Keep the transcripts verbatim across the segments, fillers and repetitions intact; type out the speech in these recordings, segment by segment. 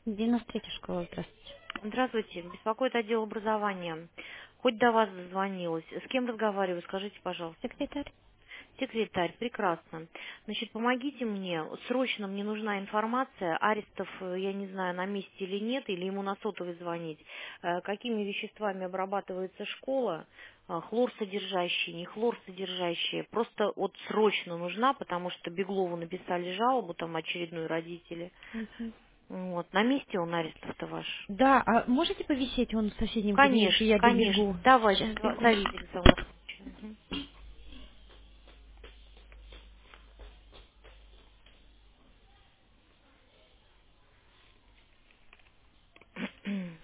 девяносто третья школа, здравствуйте. Здравствуйте, беспокоит отдел образования. Хоть до вас дозвонилась. С кем разговариваю, скажите, пожалуйста. Секретарь. Секретарь, прекрасно. Значит, помогите мне, срочно мне нужна информация. Арестов, э, я не знаю, на месте или нет, или ему на сотовый звонить. Э, Какими веществами обрабатывается школа, э, хлорсодержащие, не хлорсодержащие. Просто вот срочно нужна, потому что Беглову написали жалобу, там очередной родители. Мгм. Вот, на месте он арестов-то ваш? Да, а можете повисеть, он в соседнем кабинете, Конечно, я конечно. добегу. Давайте, Сейчас зва- бегу. зовите, Александр Владимирович. Мгм.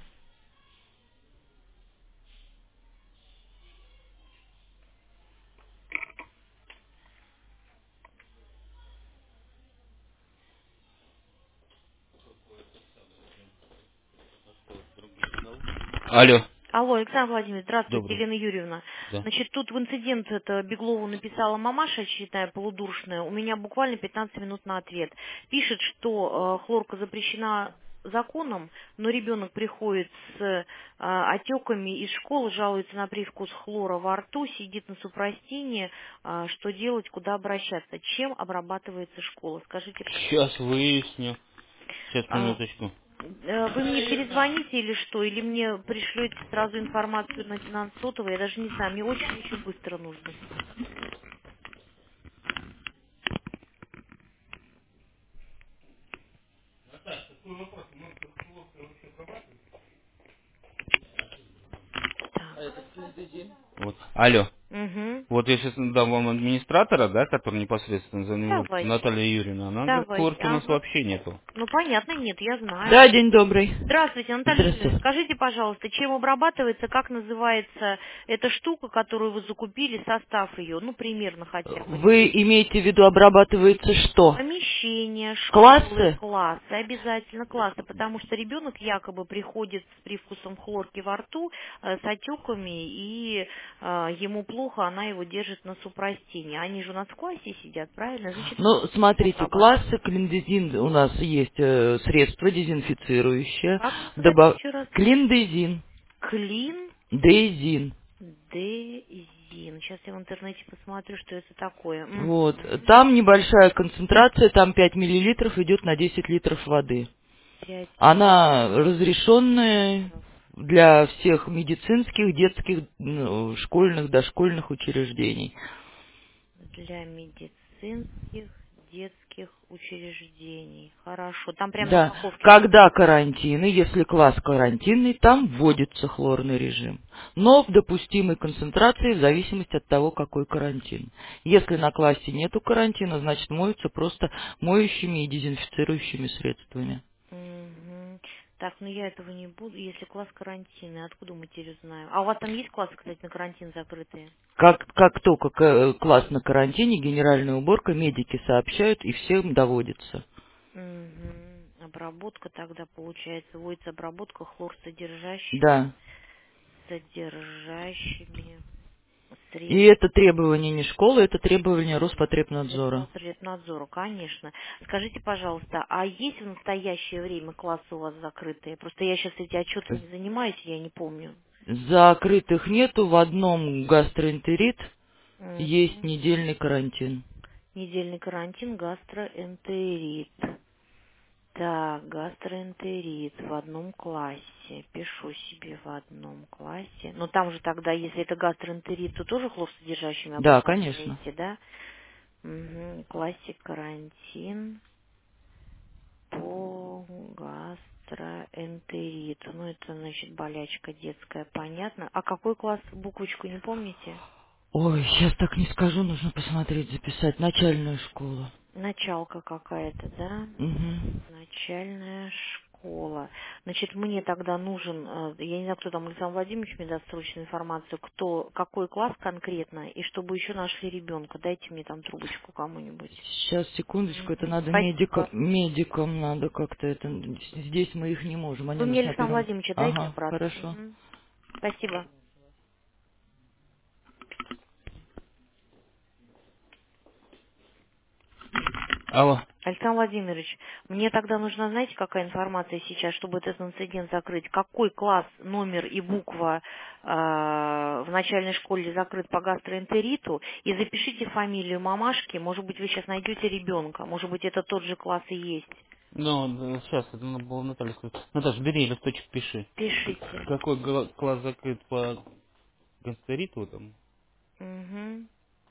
Алло. Алло, Александр Владимирович, здравствуйте, Добрый. Елена Юрьевна. Да. Значит, тут в инцидент это Беглову написала мамаша очередная полудуршная. У меня буквально пятнадцать минут на ответ. Пишет, что э, хлорка запрещена законом, но ребенок приходит с э, отеками из школы, жалуется на привкус хлора во рту, сидит на супрастине. Э, что делать, куда обращаться? Чем обрабатывается школа? Скажите, Сейчас выясню. Сейчас, пожалуйста. минуточку. Э, Вы мне перезвоните или что? Или мне пришлете сразу информацию на, на сотовый? Я даже не знаю, мне очень-очень быстро нужно. Так. Вот. Алло. Угу. Вот я сейчас дам вам администратора, да, который непосредственно занимается, Давайте. Наталья Юрьевна. Она говорит, Давайте. хлорки у нас Ага. вообще нету. Ну, понятно, нет, я знаю. Да, день добрый. Здравствуйте, Наталья Юрьевна. Здравствуйте. Скажите, пожалуйста, чем обрабатывается, как называется эта штука, которую вы закупили, состав ее? Ну, примерно хотя бы. Вы имеете в виду обрабатывается что? Помещения, школы, Классы? классы, обязательно классы, потому что ребенок якобы приходит с привкусом хлорки во рту, э, с отеками, и э, ему плохо, она его держит на супрастине. Они же у нас в классе сидят, правильно? Значит, Ну, смотрите, обрабатывать. классы, клиндезин, у нас есть э, средство дезинфицирующее. Как называется Добав... еще раз? Клиндезин, Клин дейзин. Дезин. Сейчас я в интернете посмотрю, что это такое. Вот. Мгм. Там небольшая концентрация, там пять миллилитров идет на десять литров воды. Пять Она разрешенная литров для всех медицинских, детских, ну, школьных, дошкольных учреждений. для медицинских детских учреждений. Хорошо. Там прям на Да, упаковке когда написано. карантины, если класс карантинный, там вводится хлорный режим, но в допустимой концентрации в зависимости от того, какой карантин. Если на классе нету карантина, значит моются просто моющими и дезинфицирующими средствами. Мгм. Так, ну я этого не буду. Если класс карантинный, откуда мы теперь узнаем? А у вас там есть классы, кстати, на карантин закрытые? Как, как только к- класс на карантине, генеральная уборка, медики сообщают и всем доводится. Мгм. Обработка тогда получается, вводится обработка хлорсодержащими Да. содержащими И средств. это требование не школы, это требование Роспотребнадзора. Роспотребнадзору, конечно. Скажите, пожалуйста, а есть в настоящее время классы у вас закрытые? Просто я сейчас эти отчеты не занимаюсь, я не помню. Закрытых нету, в одном гастроэнтерит есть Мгм. недельный карантин. Недельный карантин, гастроэнтерит. Так, гастроэнтерит в одном классе. Пишу себе в одном классе. Но там же тогда, если это гастроэнтерит, то тоже хлорсодержащими Да, конечно. обрабатываете, да? Угу. Классик карантин по гастроэнтериту. Ну, это, значит, болячка детская, понятно. А какой класс, буквочку не помните? Ой, сейчас так не скажу, нужно посмотреть, записать. Начальная школа. Началка какая-то, да? Угу. Начальная школа. Значит, мне тогда нужен, э, я не знаю, кто там, Александр Владимирович мне даст срочную информацию, кто, какой класс конкретно, и чтобы еще нашли ребенка. Дайте мне там трубочку кому-нибудь. Сейчас, секундочку, это Мгм. надо медикам, Спасибо. медикам надо как-то это. Здесь мы их не можем, они Вы у мне нас на Александра первом. Владимировича дайте Ага, обратно. хорошо. Мгм. Спасибо. Алло. Александр Владимирович, мне тогда нужна, знаете, какая информация сейчас, чтобы этот инцидент закрыть? Какой класс, номер и буква э, в начальной школе закрыт по гастроэнтериту? И запишите фамилию мамашки, может быть, вы сейчас найдете ребенка, может быть, это тот же класс и есть. Ну, сейчас, это надо было Наталья сказать. Наташа, бери листочек, пиши. Пишите. Какой гла- класс закрыт по гастриту там? Угу.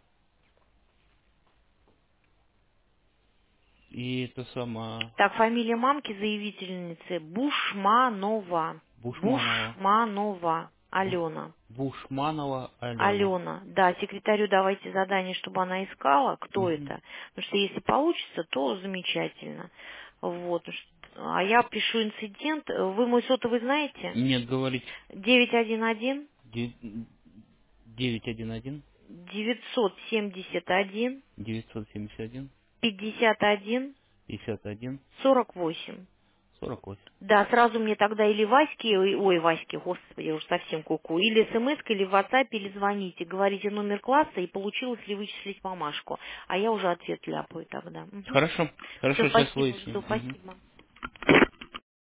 И это сама Так, фамилия мамки заявительницы Бушманова. Бушманова. Бушманова Буш- Алена. Бушманова Алена. Алена, да, секретарю давайте задание, чтобы она искала, кто Мгм. это. Потому что если получится, то замечательно. Вот. А я пишу инцидент. Вы мой сотовый знаете? Нет, говорить девять один один девять один один девятьсот семьдесят один девятьсот семьдесят один пятьдесят один пятьдесят один сорок восемь. сорок восемь. Да, сразу мне тогда или Ваське, ой, ой, Ваське, господи, я уже совсем куку, или смс, или в WhatsApp, или звоните, говорите номер класса и получилось ли вычислить мамашку. А я уже ответ ляпаю тогда. Хорошо, Все, хорошо, сейчас спасибо, выясним. жду, Мгм. спасибо.